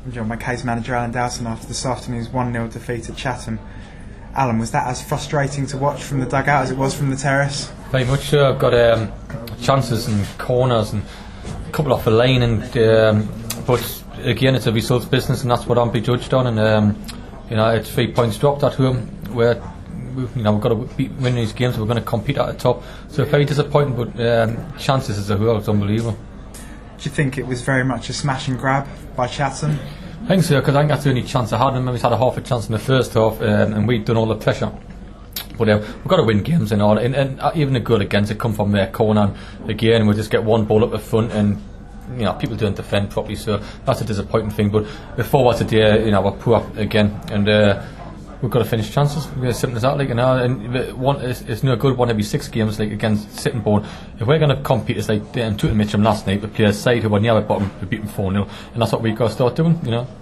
John McKay's manager Alan Dowson after this afternoon's 1-0 defeat at Chatham. Alan, was that as frustrating to watch from the dugout as it was from the terrace? Very much so. I've got chances and corners and a couple off the line, but again, it's a results business, and that's what I'm be judged on. And it's 3 points dropped at home, where we've got to win these games. We're going to compete at the top. So very disappointing, but chances as a whole, it's unbelievable. Do you think it was very much a smash and grab by Chatham? I think so, because I think that's the only chance I had. I remember we had a half a chance in the first half, and we'd done all the pressure. But we've got to win games and all, and even a goal against it come from their corner, and again we'll just get one ball up the front, and people don't defend properly, so that's a disappointing thing. But the forwards today, we're poor again, and we've got to finish chances. As simple as that, and it's no good one every 6 games against Sittingbourne. If we're going to compete, it's like Tooting Mitcham last night, we play a side who were near the bottom, we beat them 4-0, and that's what we've got to start doing.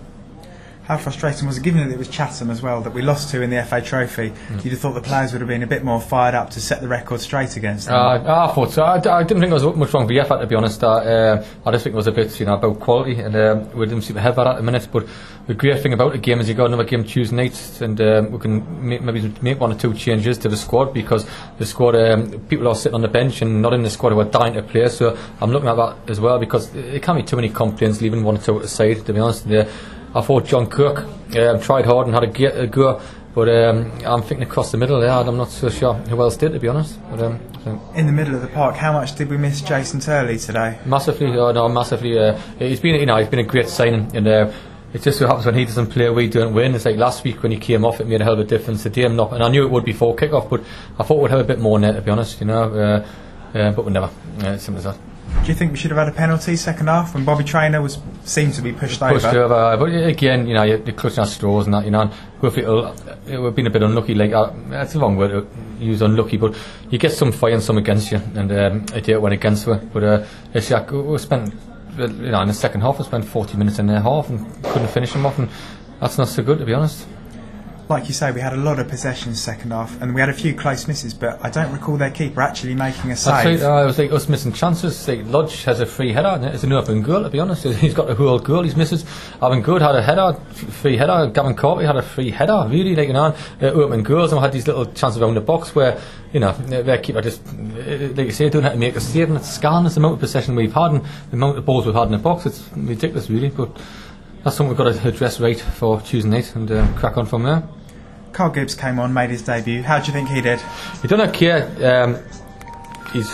How frustrating was it, given that it was Chatham as well, that we lost to in the FA Trophy? You'd have thought the players would have been a bit more fired up to set the record straight against them. I thought so. I didn't think there was much wrong with the effort, to be honest. I just think it was a bit about quality, and we didn't seem to have that at the minute. But the great thing about the game is you got another game Tuesday night, and we can maybe make 1 or 2 changes to the squad, because the squad, people are sitting on the bench and not in the squad who are dying to play. So I'm looking at that as well, because it can't be too many complaints leaving 1 or 2 at the side, to be honest. I thought John Kirk tried hard and had a go, but I'm thinking across the middle there, I'm not so sure who else did, to be honest. But, in the middle of the park, how much did we miss Jason Turley today? Massively, massively. He's been a great signing, and it just so happens when he doesn't play, we don't win. It's like last week when he came off, it made a hell of a difference. Today I'm not, and I knew it would before kick-off, but I thought we'd have a bit more in there, to be honest. But we never. Simple as that. Do you think we should have had a penalty second half when Bobby Traynor seemed to be pushed over? But again, you're clutching at straws and that, and hopefully it would have been a bit unlucky. That's the wrong word to use, unlucky, but you get some for and some against you, and it went against her. But we spent, in the second half, we spent 40 minutes in their half and couldn't finish them off, and that's not so good, to be honest. Like you say, we had a lot of possession second half, and we had a few close misses, but I don't recall their keeper actually making a save. It was like us missing chances. Lodge has a free header, and it's an open goal, to be honest. He's got a whole goal he's misses. Avon Good had a header, free header. Gavin Courtney had a free header, really, open goals, and we had these little chances around the box where, their keeper just, like you say, don't have to make a save, and it's scandalous the amount of possession we've had and the amount of balls we've had in the box. It's ridiculous, really, but that's something we've got to address right for Tuesday night and crack on from there. Carl Gibbs came on, made his debut. How do you think he did? He done okay. He's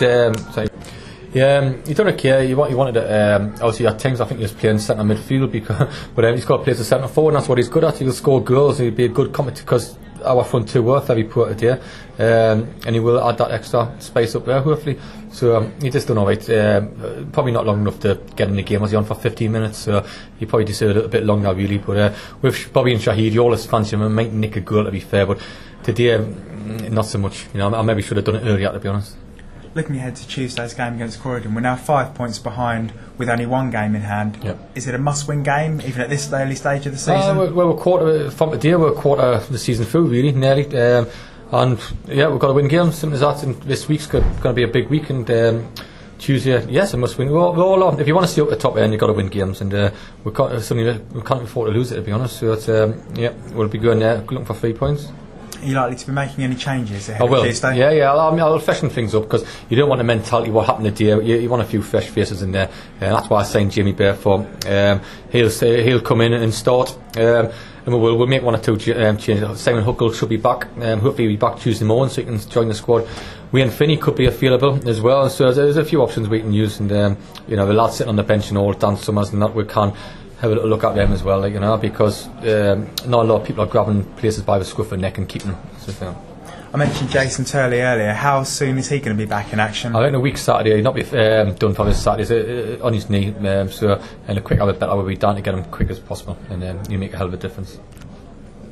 he done okay. He wanted to. Obviously, at times I think he was playing centre midfield, but he's got to play as a centre forward, and that's what he's good at. He'll score goals. He'll be a good competitor, because our front 2 were very poor today, and he will add that extra space up there, hopefully. So he just done alright. Probably not long enough to get in the game. Was he on for 15 minutes? So he probably deserved a little bit longer, really. But with Bobby and Shahid, you always fancy him and might nick a goal, to be fair. But today, not so much. I maybe should have done it earlier, to be honest. Looking ahead to Tuesday's game against Croydon, we're now 5 points behind with only 1 game in hand. Yep. Is it a must-win game, even at this early stage of the season? We're from today, we're a quarter of the season through, really, nearly. And we've got to win games, simple as that. And this week's going to be a big week, and Tuesday, yes, a must-win. We're all on. If you want to stay up the top end, you've got to win games, and we can't afford to lose it, to be honest. So we'll be going there looking for 3 points. Are you likely to be making any changes ahead of Tuesday? Yeah. I'll freshen things up, because you don't want the mentality what happened today. You want a few fresh faces in there, and that's why I signed Jamie Bear for. He'll come in and start, and we'll make 1 or 2 changes. Simon Huckle should be back. Hopefully he'll be back Tuesday morning, so he can join the squad. Wayne Finney could be available as well. So there's a few options we can use, and the lads sitting on the bench and all, Dan Summers and that, we can have a little look at them as well, because not a lot of people are grabbing places by the scruff of the neck and keeping them. So, I mentioned Jason Turley earlier. How soon is he going to be back in action? I think a week Saturday. He'll not be done for this Saturday. On his knee, and the quicker the better. We'll be down to get him quick as possible, and you make a hell of a difference.